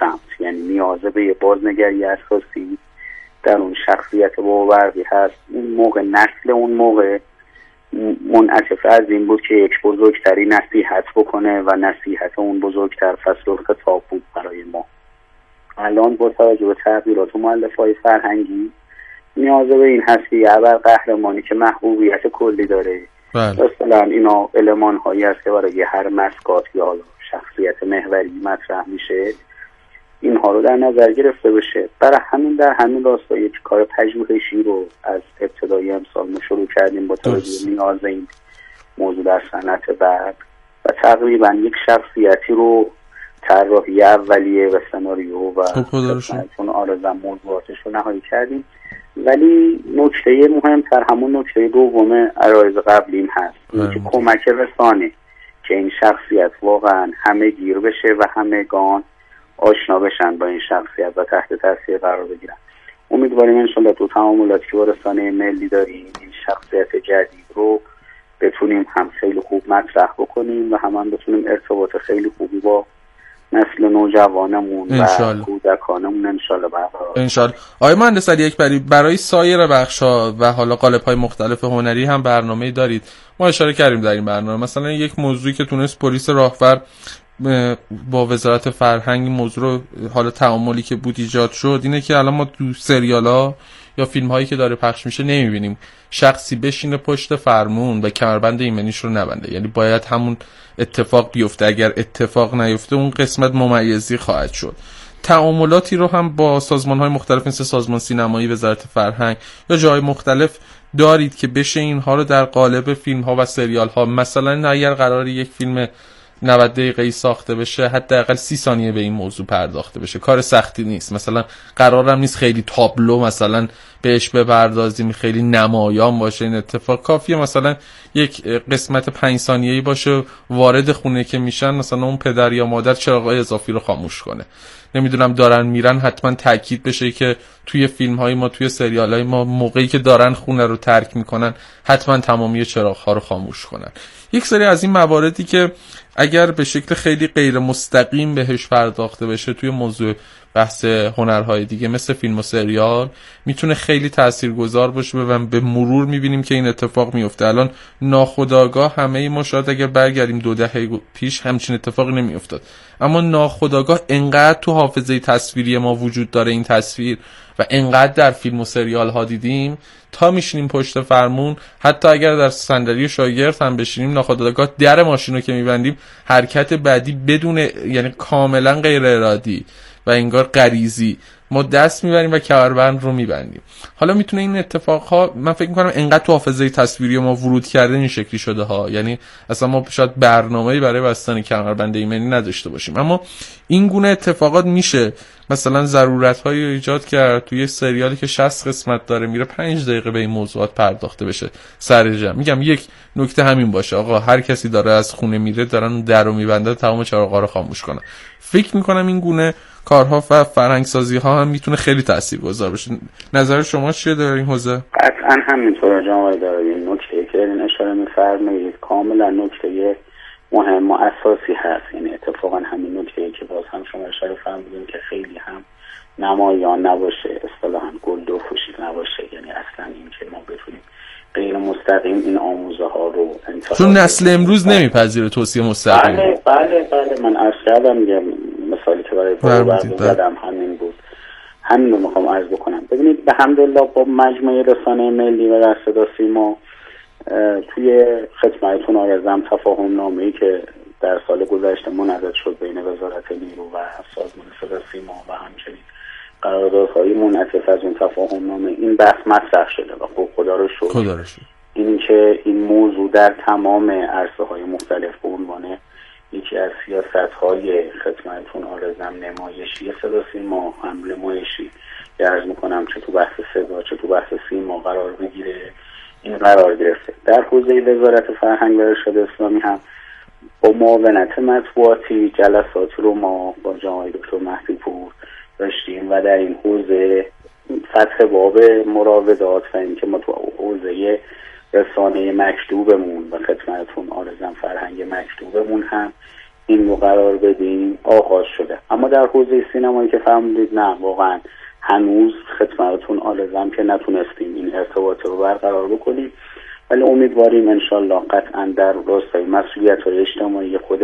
سمت، یعنی نیازه به یه بازنگری اساسی در اون شخصیت باورقی هست. اون موقع نسل اون موقع منعطف از این بود که یک بزرگتری نصیحت بکنه و نصیحت اون بزرگتر فصل و خطاب بود برای ما. الان با توجه به تغییرات و مؤلفه‌های فرهنگی نیازه به این هست که ابر قهرمانی که محبوبیت کلی داره، مثلا اینا المان هایی هست که برای هر مسکات یا شخصیت محوری مطرح میشه، اینها رو در نظر گرفته بشه. برای همین در همین راستا یک کار پژوهشی رو از ابتدای امسال ما شروع کردیم با توجه نیاز این موضوع در صنعت برق و تقریبا یک شخصیتی رو طراحی اولیه و سناریو و خدمتتون آرزم موضوعاتش رو نهایی کردیم. ولی نکته مهمتر همون نکته دوم عرایض قبلیم هست، اینکه کمک رسانه که این شخصیت واقعا همه گیر بشه و همگان آشنا بشن با این شخصیت و تحت تاثیر قرار بگیرن. امیدواریم انشالله تو تعاملاتی که با رسانه ملی داریم این شخصیت جدید رو بتونیم هم خیلی خوب مطرح بکنیم و هم بتونیم ارتباط خیلی خوبی با نسل نوجوانمون و کودکانمون انشالله برقرار. انشالله. آقای مهندس علی اکبری، برای سایر بخش‌ها و حالا قالب‌های مختلف هنری هم برنامه‌ای دارید؟ ما اشاره کردیم در این برنامه مثلا یک موضوعی که تونست پلیس راهور با وزارت فرهنگ موضوع رو حالا تعاملی که بود ایجاد شد اینه که الان ما تو سریال‌ها یا فیلم‌هایی که داره پخش میشه نمی‌بینیم شخصی بشینه پشت فرمون و کمربند ایمنیش رو نبنده، یعنی باید همون اتفاق بیفته، اگر اتفاق نیفته اون قسمت ممیزی خواهد شد. تعاملاتی رو هم با سازمان‌های مختلف مثل سازمان سینمایی، وزارت فرهنگ یا جای مختلف دارید که بشه اینها رو در قالب فیلم‌ها و سریال‌ها، مثلا اگر قراره یک فیلم 90 دقیقه‌ای ساخته بشه حداقل 30 ثانیه به این موضوع پرداخته بشه، کار سختی نیست. مثلا قرارم نیست خیلی تابلو مثلا بهش بپردازیم، خیلی نمایان باشه، این اتفاق کافیه مثلا یک قسمت 5 ثانیه‌ای باشه وارد خونه که میشن مثلا اون پدر یا مادر چراغ‌های اضافی رو خاموش کنه، نمیدونم دارن میرن حتما تاکید بشه که توی فیلم‌های ما توی سریال‌های ما موقعی که دارن خونه رو ترک میکنن حتما تمامی چراغ‌ها رو خاموش کنن. یک سری از این مواردی که اگر به شکل خیلی غیر مستقیم بهش پرداخته بشه توی موضوع بحث هنرهای دیگه مثل فیلم و سریال میتونه خیلی تاثیرگذار باشه و به مرور میبینیم که این اتفاق میفته. الان ناخودآگاه همه ما شاید اگر برگردیم 2 دهه پیش همچین اتفاقی نمیافتاد، اما ناخودآگاه انقدر تو حافظه تصویری ما وجود داره این تصویر و انقدر در فیلم و سریال ها دیدیم تا میشینیم پشت فرمون، حتی اگر در صندلی شاگرد هم بشینیم ناخودآگاه در ماشین رو که میبندیم حرکت بعدی بدون یعنی کاملا غیر ارادی و انگار غریزی ما دست میبریم و کمربند رو میبندیم. حالا میتونه این اتفاقها من فکر میکنم انقدر تو حافظه تصویری ما ورود کرده این شکلی شده ها، یعنی اصلا ما شاید برنامه‌ای برای بستن کمربند ایمنی نداشته باشیم، اما این گونه اتفاقات میشه مثلا ضرورت‌هایی ایجاد کرد توی سریالی که 60 قسمت داره میره 5 دقیقه به این موضوعات پرداخته بشه سر جمع. میگم یک نکته همین باشه، آقا هر کسی داره از خونه میره دارن در رو میبنده تمام چراغ‌ها رو خاموش کنه. فکر میکنم این گونه کارها و فرهنگسازی ها هم میتونه خیلی تاثیرگذار باشه. نظر شما چیه در این حوزه؟ قطعا همینطوره جناب دارید. این نکته که این اشاره می‌فرمایید کاملا نکته مهم و اساسی هست. یعنی اتفاقا همین نکته‌ای که باز هم شما اشاره فرمودین که خیلی هم نمایان نباشه، اصطلاحاً گلدو پوشید نباشه، یعنی اصلا این که ما بتونیم غیر مستقیم این آموزه ها رو انتخاب، چون نسل امروز نمیپذیره توصیه مستقیم. بله من عرض کردم مثالی که برای زدم همین بود، همین رو میخوام عرض بکنم. ببینید به حمدالله با مجموعه رسانه ملی و در صدا سیما توی خدمتتون آرزم تفاهم نامه‌ای که در سال گذشته منعقد شد بین وزارت نیرو و سازمان صدا سیما و همچنین قراردادهای منعطف از اون تفاهم نامه این بحث مطرح شده و خب خدا رو شکر این که این موضوع در تمام عرصه‌های مختلف به عنوان یکی از سیاست‌های خدمتتون آرزم نمایشی صدا سیما هم نمایشی عرض می‌کنم چه تو بحث صدا چه تو بحث سیما قرار بگیره، این قرار گرفته. در حوزه وزارت فرهنگ و ارشاد اسلامی هم با معاونت مطبوعاتی جلساتی رو ما با جناب دکتر مهدی پور داشتیم و در این حوزه فتح باب مراودات و اینکه ما تو حوزه رسانه مکتوبمون و خدمتتون آرزم فرهنگ مکتوبمون هم این رو قرار بدیم آغاز شده. اما در حوزه سینمایی که فرمودید نه، واقعا هنوز خدمتتون عارضم که نتونستیم این ارتباط رو برقرار بکنیم، ولی امیدواریم انشالله قطعا در راستای مسئولیت‌های اجتماعی خود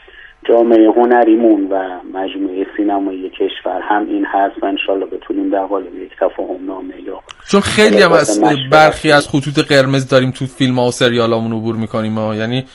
جامعه هنریمون و مجموعه سینمایی کشور هم این هست و انشالله بتونیم در قالب یک تفاهم نامه یا چون خیلی هم از برخی از خطوط قرمز داریم تو فیلم ها و سریال هامون عبور میکنیم یعنی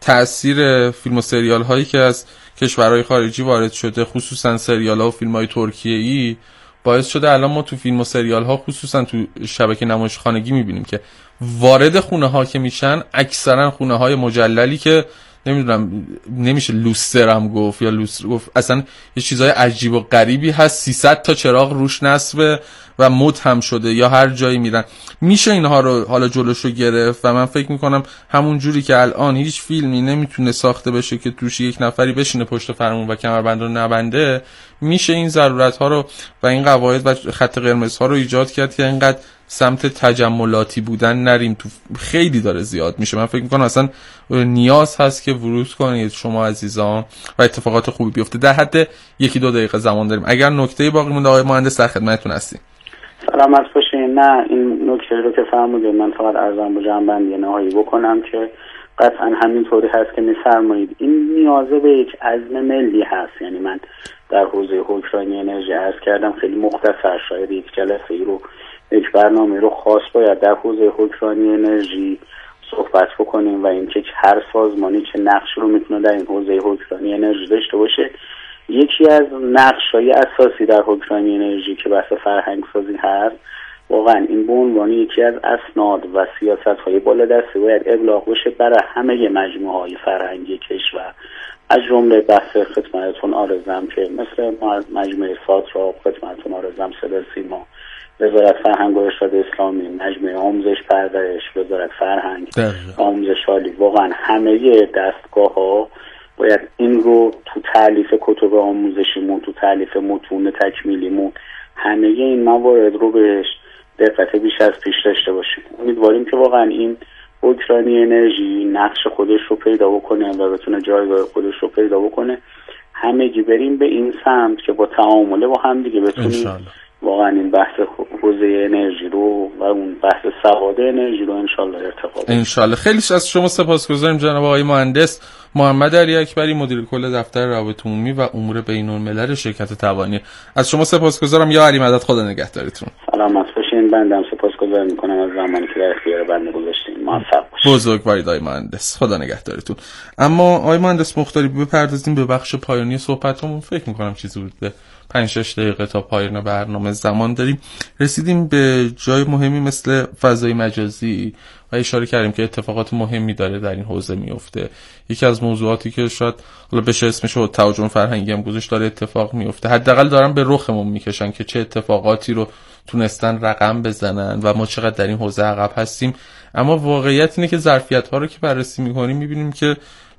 تأثیر فیلم و سریال هایی که از کشورهای خارجی وارد شده، خصوصا سریال ها و فیلم های ترکیه‌ای، باعث شده الان ما تو فیلم و سریال ها خصوصا تو شبکه نمایشخانگی میبینیم که وارد خونه ها که میشن اکثرا خونه های مجللی که نمیدونم نمیشه لوسترم گفت یا لوستر گفت، اصلا یه چیزای عجیب و غریبی هست، 300 تا چراغ روش نصبه و مد هم شده یا هر جایی میرن. میشه اینها رو حالا جلوشو گرفت و من فکر میکنم همون جوری که الان هیچ فیلمی نمیتونه ساخته بشه که توش یک نفری بشینه پشت فرمون و کمربند رو نبنده، میشه این ضرورت ها رو و این قواعد و خط قرمز ها رو ایجاد کرد که اینقدر سمت تجملاتی بودن نریم. تو خیلی داره زیاد میشه. من فکر میکنم اصلا نیاز هست که ورود کنید شما عزیزان و اتفاقات خوبی بیفته. در حد 1-2 دقیقه زمان داریم. اگر نکته باقی مونده آقای مهندس در خدمتتون هستیم. سلامت باشین. نه این نکته رو که فرمودید من فقط عرضم با جنبندی نهایی بکنم که قطعا همینطوری هست که میفرمایید این نیازه به یک عزم ملی هست. یعنی من در حوزه حکمرانی انرژی عرض کردم خیلی مختصر، شاید یک جلسه ای رو یک برنامه رو خاص باید در حوزه حکمرانی انرژی صحبت بکنیم و اینکه هر سازمانی چه نقش رو میتونه در این حوزه حکمرانی انرژی داشته باشه. یکی از نقش‌های اساسی در حکمرانی انرژی که بحث فرهنگ سازی هست، واقعا این به عنوان یکی از اسناد و سیاست‌های بالادستی باید ابلاغ بشه برای همه مجموعه‌های فرهنگی کشور، از جمله بحث خدمتتون عارضم که مثل مجموعه ساتراپ، خدمتتون عارضم صدا سیما، وزارت فرهنگ و ارشاد اسلامی، مجموعه آموزش پرورش، وزارت فرهنگ، آموزش عالی، واقعا همه دستگاه‌ها باید این رو تو تالیف کتب آموزشیمون، تو تالیف متون تکمیلیمون، همه این موارد رو بهش دقت بیش از پیش داشته باشیم. امیدواریم که واقعا این حکمرانی انرژی نقش خودش رو پیدا بکنه و بتونه جایگاه خودش رو پیدا بکنه. همگی بریم به این سمت که با تعامله با هم دیگه بتونیم واقعا این بحث حوزه انرژی رو و اون بحث سواد انرژی رو انشالله ارتقا بدیم. انشالله. خیلی از شما سپاسگزاریم جناب آقای مهندس محمد علی اکبری، مدیر کل دفتر روابط عمومی و امور بین‌الملل شرکت توانی. از شما سپاسگزارم. یا علی مدد، خدا نگهدارتون. سلامت باشین. بنده هم سپاسگزار می‌کنم از زمانی که در اختیار بنده گذاشتین. موفق باشید. بزرگوارید آقای مهندس، خدا نگهدارتون. اما آقای مهندس مختاری بپردازیم به بخش پایانی صحبتمون. فکر می‌کنم چیزی بود به 5-6 دقیقه تا پایان برنامه زمان داریم. رسیدیم به جای مهمی مثل فضای مجازی و اشاره کردیم که اتفاقات مهمی داره در این حوزه میفته. یکی از موضوعاتی که شاید حالا بشه اسمش رو تهاجم فرهنگی هم گذاشت داره اتفاق میفته، حداقل دارن به رخمون میکشن که چه اتفاقاتی رو تونستن رقم بزنن و ما چقدر در این حوزه عقب هستیم. اما واقعیت اینه که ظرفیت‌ها رو که بررسی می‌کنیم می‌بینیم که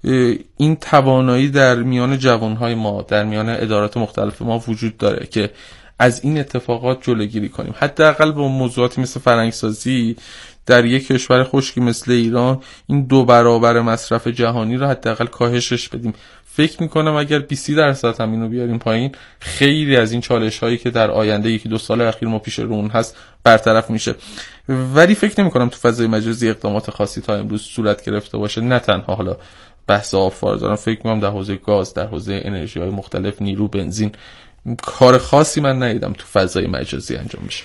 این توانایی در میان جوانهای ما، در میان ادارات مختلف ما وجود داره که از این اتفاقات جلوگیری کنیم. حداقل با موضوعاتی مثل فرهنگسازی در یک کشور خشکی مثل ایران این 2 برابر مصرف جهانی رو حداقل کاهشش بدیم. فکر میکنم اگر 20% هم اینو بیاریم پایین، خیلی از این چالش هایی که در آینده 1-2 سال اخیر ما پیش رون هست برطرف میشه. ولی فکر نمیکنم تو فضای مجازی اقدامات خاصی تا امروز صورت گرفته باشه. نه تنها حالا بحث آبفار دارم، فکر میکنم در حوزه گاز، در حوزه انرژی های مختلف، نیرو، بنزین، کار خاصی من ندیدم تو فضای مجازی انجام میشه.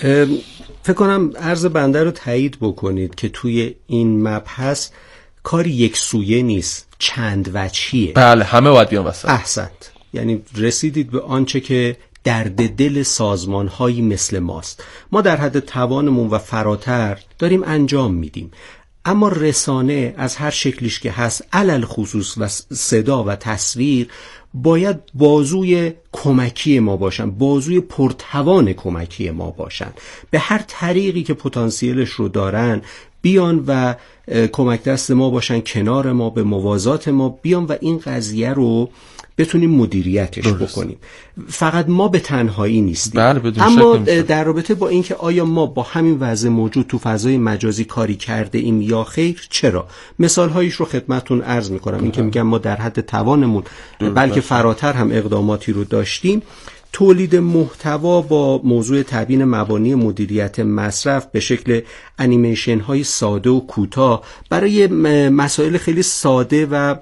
فکر کنم عرض بنده رو تایید بکنید که توی این مبحث کاری یک سویه نیست، چند وجهیه. بله، همه باید بیان وسط. احسنت. یعنی رسیدید به آنچه که درد دل سازمان‌هایی مثل ماست. ما در حد توانمون و فراتر داریم انجام میدیم، اما رسانه از هر شکلیش که هست، علل خصوص و صدا و تصویر، باید بازوی کمکی ما باشن، بازوی پرتوان کمکی ما باشن. به هر طریقی که پتانسیلش رو دارن بیان و کمک دست ما باشن، کنار ما، به موازات ما بیان و این قضیه رو بتونیم مدیریتش بکنیم. فقط ما به تنهایی نیستیم. اما در رابطه با اینکه آیا ما با همین وضع موجود تو فضای مجازی کاری کرده ایم یا خیر، چرا؟ مثال هایش رو خدمتتون عرض میکنم. این که میگم ما در حد توانمون بلکه فراتر هم اقداماتی رو داشتیم. تولید محتوا با موضوع تبیین مبانی مدیریت مصرف به شکل انیمیشن های ساده و کوتاه برای مسائل خیلی ساده و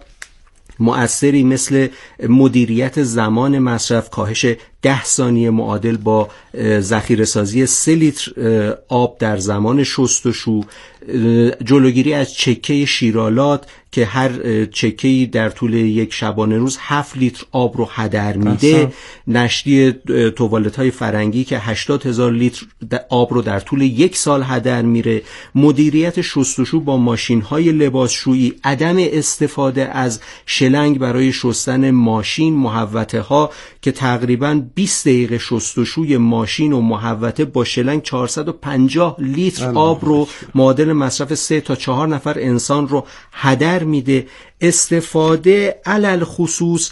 مؤثری مثل مدیریت زمان مصرف، کاهش 10 ثانیه معادل با ذخیره سازی 3 لیتر آب در زمان شستشو، جلوگیری از چکه شیرالات که هر چکه‌ای در طول یک شبانه روز 7 لیتر آب رو هدر میده، نشتی توالت‌های فرنگی که 80,000 لیتر آب رو در طول یک سال هدر میره، مدیریت شستشو با ماشین‌های لباسشویی، عدم استفاده از شلنگ برای شستن ماشین، محوطه‌ها که تقریباً 20 دقیقه شستشوی ماشین و محوطه با شلنگ 450 لیتر آب رو معادل مصرف 3 تا 4 نفر انسان رو هدر میده. استفاده علل خصوص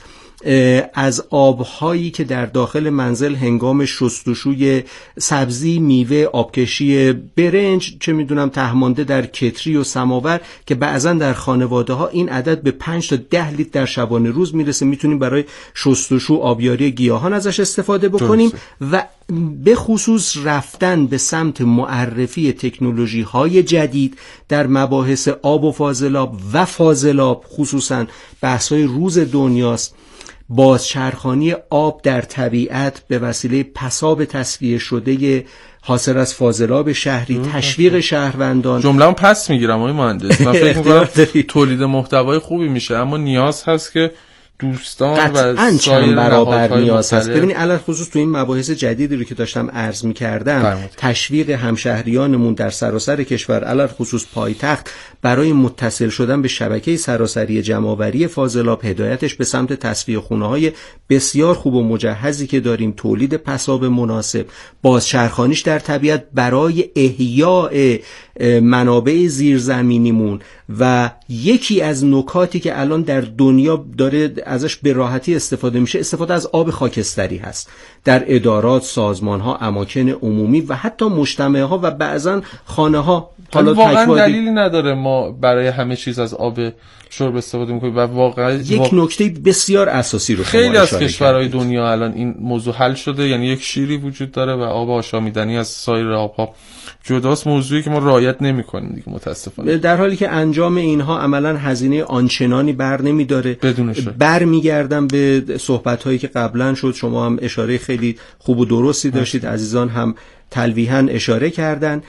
از آبهایی که در داخل منزل هنگام شستشوی سبزی، میوه، آبکشی برنج، چه میدونم تهمانده در کتری و سماور که بعضا در خانواده ها این عدد به 5 تا 10 لیتر در شبانه روز میرسه، میتونیم برای شستشو آبیاری گیاهان ازش استفاده بکنیم. و به خصوص رفتن به سمت معرفی تکنولوژی های جدید در مباحث آب و فاضلاب و فاضلاب، خصوصا بحث های روز دنیاست. بازچرخانی آب در طبیعت به وسیله پساب تصفیه شده حاصل از فاضلاب شهری، تشویق شهروندان. جمله‌ام پس میگیرم آقای مهندس، من فکر می‌کنم تولید محتوای خوبی میشه، اما نیاز هست که دوستان و چند برابر نیاز هست. ببینید علل خصوص تو این مباحث جدیدی رو که داشتم عرض می‌کردم، تشویق همشهریانمون در سراسر کشور، علل خصوص پایتخت، برای متصل شدن به شبکه سراسری جمع‌آوری فاضلاب، هدایتش به سمت تصفیه خونه‌های بسیار خوب و مجهزی که داریم، تولید پساب مناسب، بازچرخانیش در طبیعت برای احیاء منابع زیرزمینیمون. و یکی از نکاتی که الان در دنیا داره ازش به راحتی استفاده میشه، استفاده از آب خاکستری هست در ادارات، سازمان‌ها، اماکن عمومی و حتی مجتمع‌ها و بعضاً خانه‌ها. حالا واقعا دلیلی نداره ما برای همه چیز از آب شرب استفاده میکنیم و واقعا یک نکته بسیار اساسی رو خیلی از کشورهای دنیا الان این موضوع حل شده، یعنی یک شیری وجود داره و آب آشامیدنی از سایر آب‌ها جداست، موضوعی که ما رعایت نمی‌کنیم دیگه متاسفانه، در حالی که انجام اینها عملاً هزینه آنچنانی بر نمی‌داره. برمیگردم به صحبت‌هایی که قبلا شد، شما هم اشاره خیلی خوب و درستی داشتید، عزیزان هم تلویحاً اشاره کردن.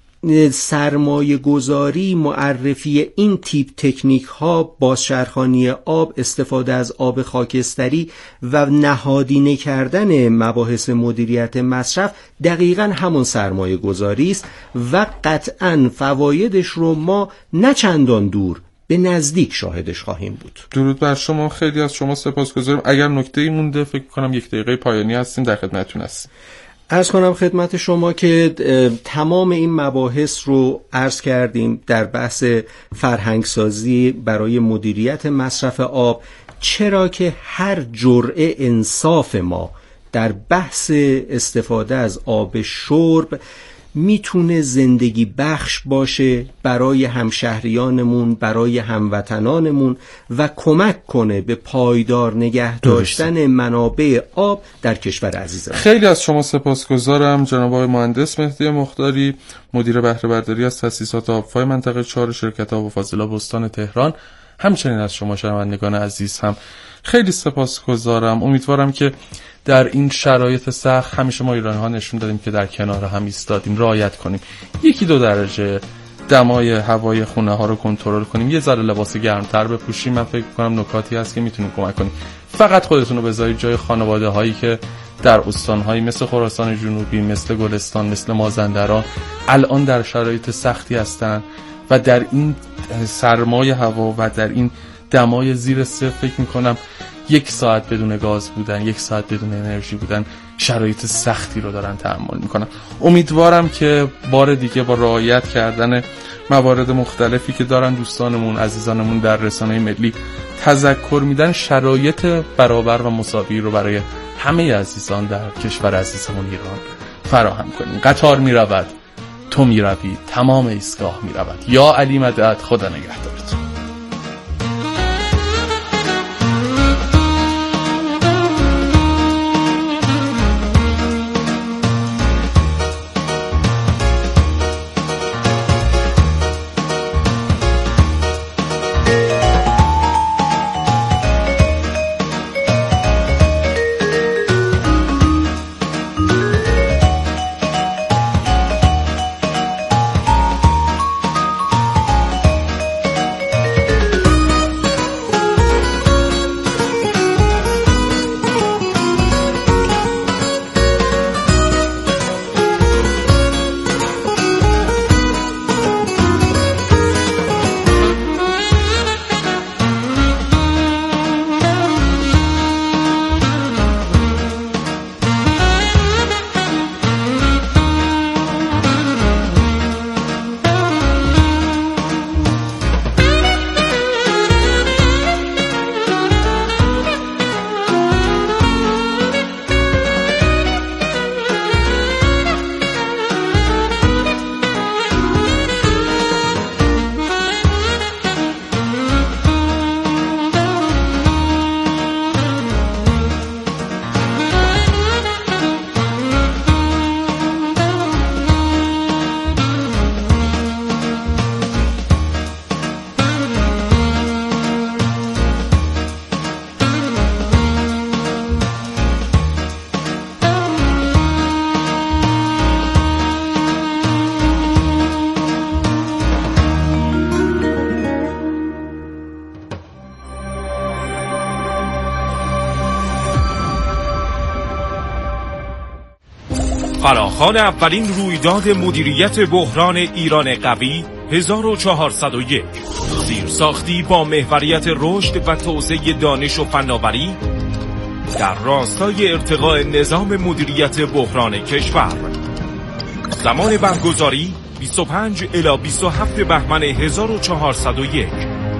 سرمایه گذاری، معرفی این تیپ تکنیک ها، بازچرخانی آب، استفاده از آب خاکستری و نهادینه کردن مباحث مدیریت مصرف دقیقاً همون سرمایه گذاری است و قطعاً فوایدش رو ما نه چندان دور به نزدیک شاهدش خواهیم بود. درود بر شما، خیلی از شما سپاسگزارم. اگر نکته‌ای مونده فکر کنم 1 دقیقه پایانی هستیم، در خدمتتون هستیم. عرض کنم خدمت شما که تمام این مباحث رو عرض کردیم در بحث فرهنگسازی برای مدیریت مصرف آب، چرا که هر جرعه انصاف ما در بحث استفاده از آب شرب میتونه زندگی بخش باشه برای همشهریانمون، برای هموطنانمون و کمک کنه به پایدار نگه داشتن منابع آب در کشور عزیزم. خیلی از شما سپاسگزارم جناب آقای مهندس مهدی مختاری، مدیر بهره برداری از تأسیسات آبفای منطقه 4 شرکت آب و فاضلاب استان تهران. همچنین از شما شنوندگان عزیز هم خیلی سپاسگزارم. امیدوارم که در این شرایط سخت همیشه ما ایرانی‌ها نشون دادیم که در کنار هم ایستادیم، رعایت کنیم، 1-2 درجه دمای هوای خونه ها رو کنترل کنیم، یه ذره لباس گرمتر بپوشیم. من فکر کنم نکاتی هست که میتونیم کمک کنیم. فقط خودتون رو بذارید جای خانواده هایی که در استان‌هایی مثل خراسان جنوبی، مثل گلستان، مثل مازندران الان در شرایط سختی هستن و در این سرمای هوا و در این دمای زیر صفر فکر میکنم 1 ساعت بدون گاز بودن، 1 ساعت بدون انرژی بودن، شرایط سختی رو دارن تحمل میکنن. امیدوارم که بار دیگه با رعایت کردن موارد مختلفی که دارن دوستانمون عزیزانمون در رسانه ملی تذکر میدن، شرایط برابر و مساوی رو برای همه عزیزان در کشور عزیزمون ایران فراهم کنیم. قطار میرود، تو میروی، تمام ایستگاه میرود. یا علی مدد، خدا نگهدارت. فراخوان اولین رویداد مدیریت بحران ایران قوی 1401 زیرساختی با محوریت رشد و توسعه دانش و فناوری در راستای ارتقاء نظام مدیریت بحران کشور. زمان برگزاری 25 الی 27 بهمن 1401.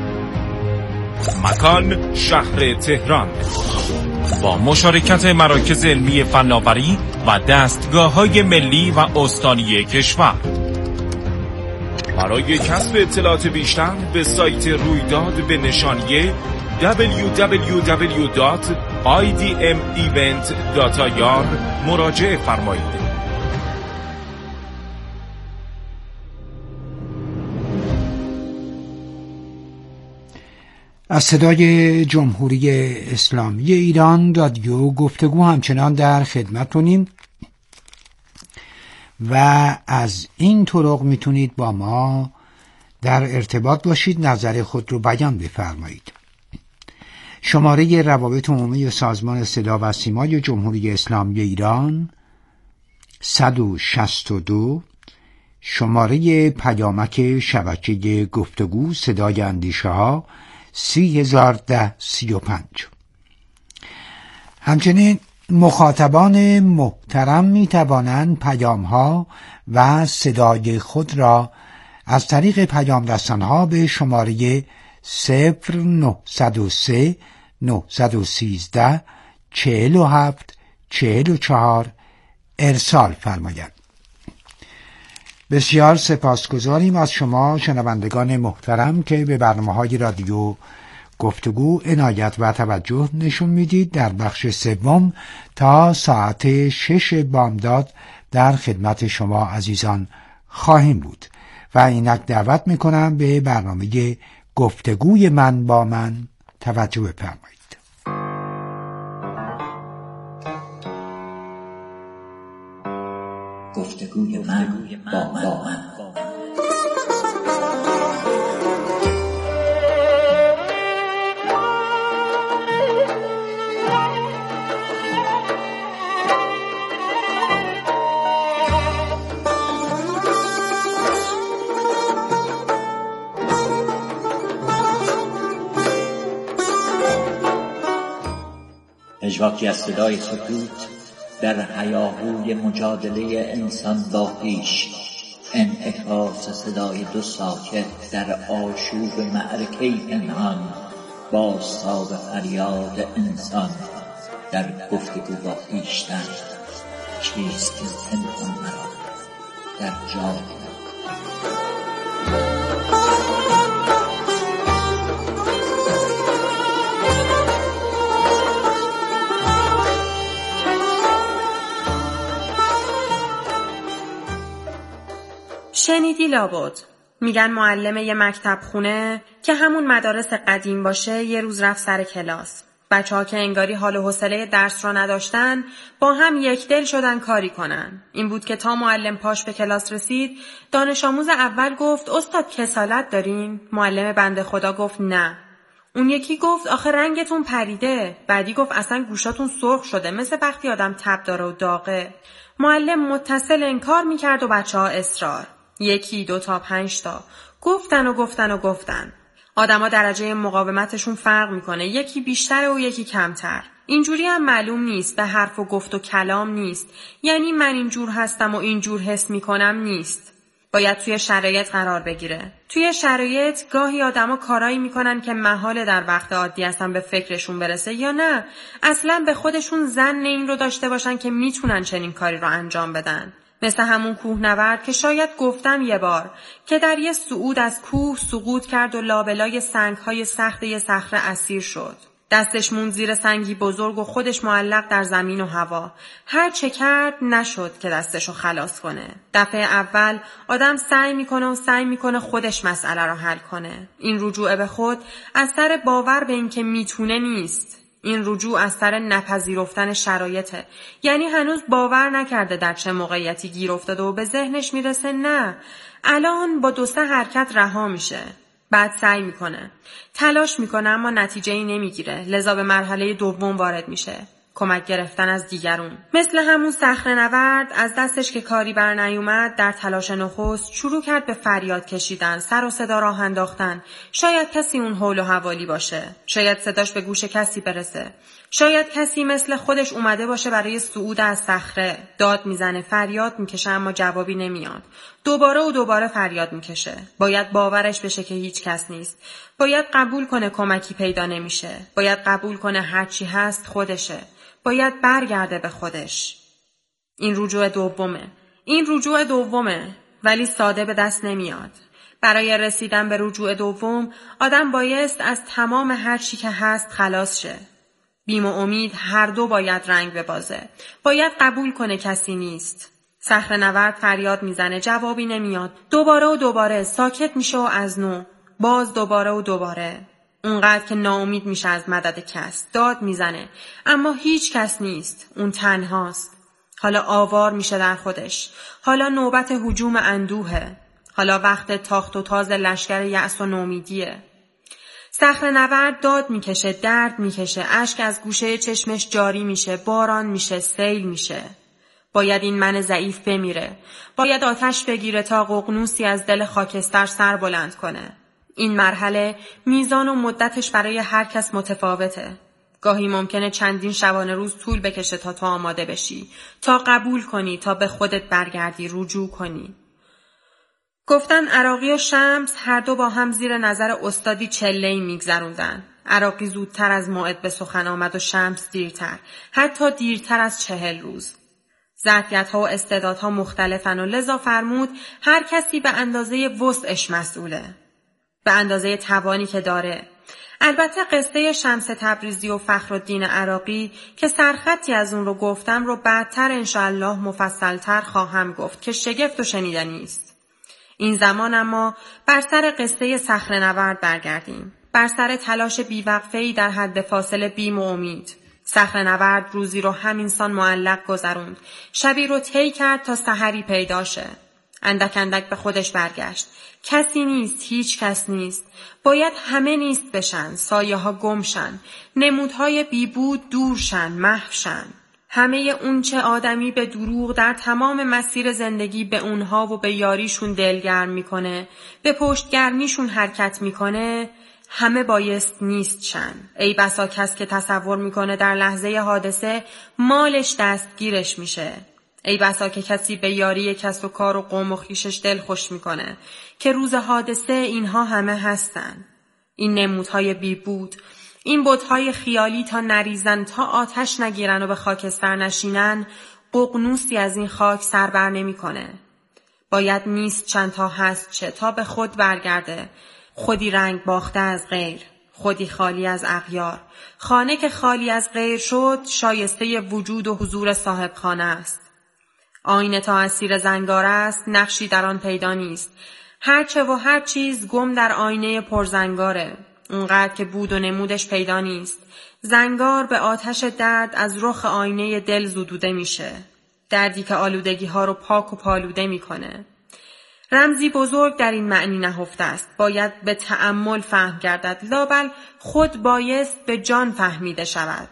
مکان شهر تهران. با مشارکت مراکز علمی فناوری و دستگاه‌های ملی و استانی کشور. برای کسب اطلاعات بیشتر به سایت رویداد به نشانی www.idmevent.ir مراجعه فرمایید. از صدای جمهوری اسلامی ایران رادیو گفتگو همچنان در خدمتتونیم و از این طرق میتونید با ما در ارتباط باشید، نظر خود رو بیان بفرمایید. شماره روابط عمومی سازمان صدا و سیمای جمهوری اسلامی ایران 162. شماره پیامک شبکه گفتگو صدای اندیشه ها 301035. همچنین مخاطبان محترم می توانند پیام ها و صدای خود را از طریق پیام رسان‌ها به شماره 0903 913 47 44 ارسال فرمایند. بسیار سپاسگزاریم از شما شنوندگان محترم که به برنامه‌های رادیو گفتگو عنایت و توجه نشون میدید. در بخش سوم تا ساعت 6 بامداد در خدمت شما عزیزان خواهیم بود و اینک دعوت میکنم به برنامه گفتگوی من با من توجه بفرمایید. گفتگوی من با من. مسواکی از صدای سکوت در هیاهوی مجادله انسان با خویش، انعکاس صدای دو ساکت در آشوب معرکه پنهان، بازتاب فریاد انسان در گفتگو با خویشتن. چیست این پنهان مرا در جای شنیدی لابد؟ میگن معلم یه مکتب خونه که همون مدارس قدیم باشه یه روز رفت سر کلاس. بچه‌ها که انگاری حال و حوصله درس رو نداشتن با هم یک دل شدن کاری کنن. این بود که تا معلم پاش به کلاس رسید، دانش آموز اول گفت استاد کسالت دارین؟ معلم بنده خدا گفت نه. اون یکی گفت آخه رنگتون پریده. بعدی گفت اصلا گوشاتون سرخ شده، مثل وقتی آدم تب داره و داغه. معلم متصل انکار میکرد و بچه‌ها اصرار. 1 2 تا 5 تا گفتن. آدما درجه مقاومتشون فرق میکنه، یکی بیشتره و یکی کمتر. اینجوری هم معلوم نیست، به حرف و گفت و کلام نیست. یعنی من اینجور هستم و اینجور حس میکنم نیست. باید توی شرایط قرار بگیره. توی شرایط گاهی آدما کارایی میکنن که محال در وقت عادی اصلا به فکرشون برسه، یا نه اصلا به خودشون ظن این رو داشته باشن که میتونن چنین کاری رو انجام بدن. مثل همون کوهنورد که شاید گفتم یه بار که در یه صعود از کوه سقوط کرد و لابلای سنگ‌های سخت یه صخره اسیر شد. دستش موند زیر سنگی بزرگ و خودش معلق در زمین و هوا. هر چه کرد نشد که دستشو خلاص کنه. دفعه اول آدم سعی میکنه خودش مسئله رو حل کنه. این رجوع به خود از سر باور به این که میتونه نیست. این رجوع از سر نپذیرفتن شرایطه. یعنی هنوز باور نکرده در چه موقعیتی گیر افتاده و به ذهنش میرسه نه، الان با 2-3 حرکت رها میشه. بعد سعی میکنه، تلاش میکنه، اما نتیجه‌ای نمیگیره. لذا به مرحله دوم وارد میشه، کمک گرفتن از دیگرون. مثل همون صخره‌نورد از دستش که کاری بر نیومد، در تلاش نخست شروع کرد به فریاد کشیدن، سر و صدا راه انداختن. شاید کسی اون حول و حوالی باشه، شاید صداش به گوش کسی برسه، شاید کسی مثل خودش اومده باشه برای صعود از صخره. داد میزنه، فریاد میکشه، اما جوابی نمیاد. دوباره فریاد میکشه. باید باورش بشه که هیچ کس نیست. باید قبول کنه کمکی پیدا نمیشه. باید قبول کنه هرچی هست خودشه. باید برگرده به خودش. این رجوع دومه. ولی ساده به دست نمیاد. برای رسیدن به رجوع دوم آدم بایست از تمام هر چی که هست خلاص شه. بیم و امید هر دو باید رنگ ببازه. باید قبول کنه کسی نیست. صخره‌نورد فریاد میزنه، جوابی نمیاد. دوباره ساکت میشه و از نو. باز دوباره. اونقدر که ناامید میشه از مدد کس. داد میزنه، اما هیچ کس نیست. اون تنهاست. حالا آوار میشه در خودش. حالا نوبت هجوم اندوهه. حالا وقت تاخت و تاز لشکر یأس و نومیدیه. صخره‌نورد داد میکشه، درد میکشه، اشک از گوشه چشمش جاری میشه، باران میشه، سیل میشه. باید این من ضعیف بمیره. باید آتش بگیره تا ققنوسی از دل خاکستر سر بلند کنه. این مرحله میزان و مدتش برای هر کس متفاوته. گاهی ممکنه چندین شبانه روز طول بکشه تا تو آماده بشی، تا قبول کنی، تا به خودت برگردی، رجوع کنی. گفتن عراقی و شمس هر دو با هم زیر نظر استادی چله‌ای میگذروندن. عراقی زودتر از موعد به سخن آمد و شمس دیرتر، حتی دیرتر از 40 روز. ظرفیت‌ها و استعدادها مختلفن و لذا فرمود هر کسی به اندازه وسعش مسئوله، به اندازه توانی که داره. البته قصه شمس تبریزی و فخرالدین عراقی که سرخطی از اون رو گفتم رو بعدتر انشاءالله مفصلتر خواهم گفت که شگفت و شنیدنی است. این زمان اما بر سر قصه صخره‌نورد برگردیم، بر سر تلاش بیوقفه‌ای در حد فاصله بیم و امید. صخره‌نورد روزی رو همینسان معلق گذروند، شبی رو طی کرد تا سحری پیدا شه. اندک اندک به خودش برگشت. کسی نیست، هیچ کس نیست. باید همه نیست بشن، سایه ها گم شن، نمودهای بیبود دور شن، محو شن. همه اون چه آدمی به دروغ در تمام مسیر زندگی به اونها و به یاریشون دلگرم میکنه، به پشتگرمیشون حرکت میکنه، همه بایست نیست شن. ای بسا کس که تصور میکنه در لحظه حادثه مالش دستگیرش میشه. ای بسا که کسی به یاری کس و کار و قوم و خویشش دل خوش میکنه که روز حادثه اینها همه هستن. این نمودهای بی بود، این بتهای خیالی تا نریزن، تا آتش نگیرن و به خاکستر نشینن، ققنوسی از این خاک سر بر نمی کنه. باید نیست چند تا هست چه تا به خود برگرده، خودی رنگ باخته از غیر، خودی خالی از اغیار. خانه که خالی از غیر شد شایسته وجود و حضور صاحب خانه است. آینه تا اسیر زنگار است، نقشی در آن پیدا نیست. هرچه و هر چیز گم در آینه پرزنگاره، اونقدر که بود و نمودش پیدا نیست. زنگار به آتش درد از رخ آینه دل زدوده میشه، دردی که آلودگی ها رو پاک و پالوده میکنه. رمزی بزرگ در این معنی نهفته است، باید به تأمل فهم گردد، لااقل خود بایست به جان فهمیده شود.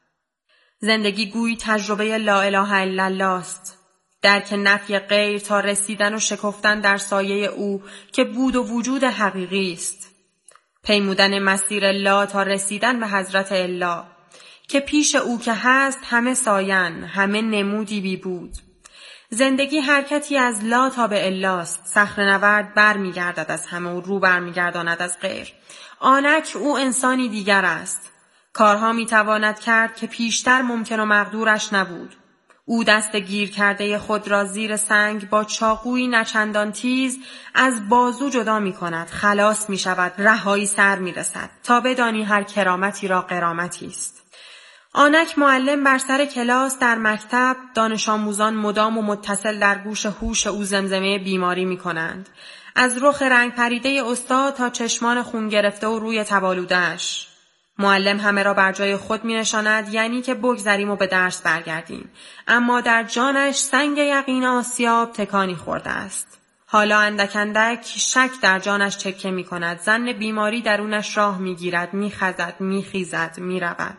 زندگی گویی تجربه لا اله الا الله است، درک نفی غیر تا رسیدن و شکفتن در سایه او که بود و وجود حقیقی است. پیمودن مسیر لا تا رسیدن به حضرت الا که پیش او که هست همه ساین، همه نمودی بی بود. زندگی حرکتی از لا تا به الاست، صخره‌نورد بر می گردد از همه و رو بر می گرداند از غیر. آنک او انسانی دیگر است، کارها می تواند کرد که پیشتر ممکن و مقدورش نبود. او دست گیر کرده خود را زیر سنگ با چاقویی نچندان تیز از بازو جدا می کند، خلاص می شود، رهایی سر می رسد تا بدانی هر کرامتی را غرامتی است. آنک معلم بر سر کلاس در مکتب، دانش آموزان مدام و متصل در گوش هوش او زمزمه بیماری می کنند. از رخ رنگ پریده استاد تا چشمان خون گرفته و روی تبالوده‌اش. معلم همه را بر جای خود می نشاند، یعنی که بگذریم و به درس برگردیم. اما در جانش سنگ یقین آسیاب تکانی خورده است. حالا اندک اندک شک در جانش چکه می کند. ظن بیماری درونش راه می گیرد، می خزد، می خیزد، می رود.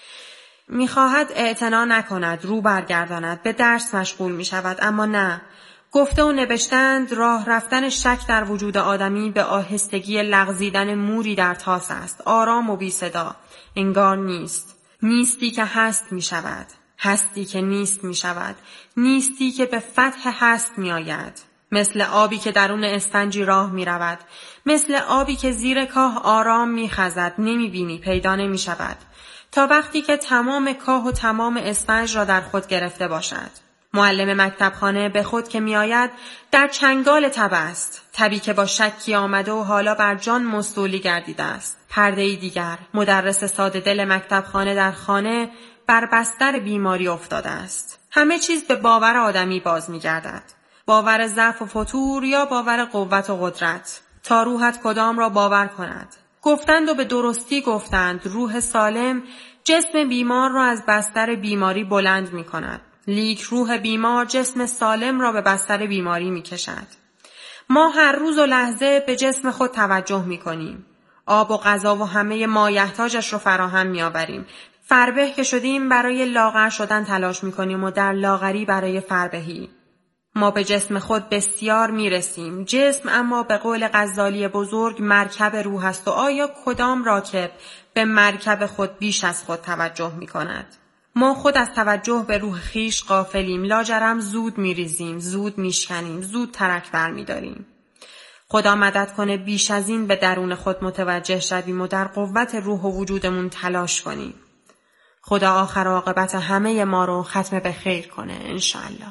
می خواهد اعتنا نکند، رو برگرداند، به درس مشغول می شود، اما نه. گفته و نوشتند راه رفتن شک در وجود آدمی به آهستگی لغزیدن موری در تاس است، آرام و بی صدا، انگار نیست. نیستی که هست می شود، هستی که نیست می شود، نیستی که به فتح هست می آید. مثل آبی که درون اسفنجی راه می رود، مثل آبی که زیر کاه آرام می خزد، نمی بینی، پیدا نمی شود، تا وقتی که تمام کاه و تمام اسفنج را در خود گرفته باشد. معلم مکتبخانه به خود که می آید در چنگال تب است، تبی که با شکی آمده و حالا بر جان مستولی گردیده است. پرده‌ای دیگر، مدرس ساده دل مکتبخانه در خانه بر بستر بیماری افتاده است. همه چیز به باور آدمی باز می گردد، باور ضعف و فتور یا باور قوت و قدرت. تا روحت کدام را باور کند. گفتند و به درستی گفتند روح سالم جسم بیمار را از بستر بیماری بلند می کند. لیک روح بیمار جسم سالم را به بستر بیماری می کشد. ما هر روز و لحظه به جسم خود توجه می کنیم. آب و غذا و همه مایحتاجش رو فراهم می آوریم. فربه که شدیم برای لاغر شدن تلاش می کنیم و در لاغری برای فربهی. ما به جسم خود بسیار می رسیم. جسم اما به قول غزالی بزرگ مرکب روح است و آیا کدام راکب به مرکب خود بیش از خود توجه می کند؟ ما خود از توجه به روح خیش غافلیم، لاجرم زود می ریزیم، زود می شکنیم، زود ترک بر می داریم. خدا مدد کنه بیش از این به درون خود متوجه شویم و در قوت روح و وجودمون تلاش کنیم. خدا آخر عاقبت همه ما رو ختم به خیر کنه انشاءالله.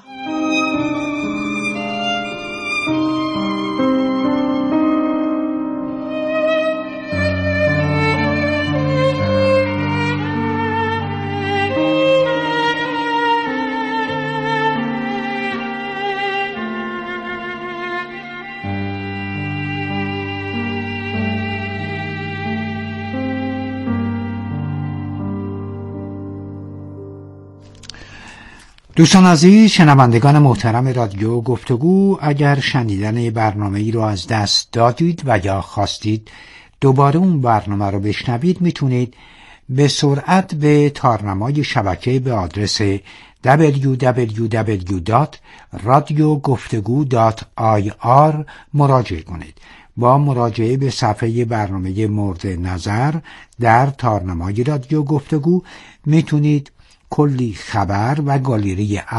دوستان عزیز، شنوندگان محترم رادیو گفتگو، اگر شنیدن برنامه ای رو از دست دادید و یا خواستید دوباره اون برنامه رو بشنوید، میتونید به سرعت به تارنمای شبکه به آدرس www.radiogoftegu.ir مراجعه کنید. با مراجعه به صفحه برنامه مورد نظر در تارنمای رادیو گفتگو میتونید کلی خبر و گالری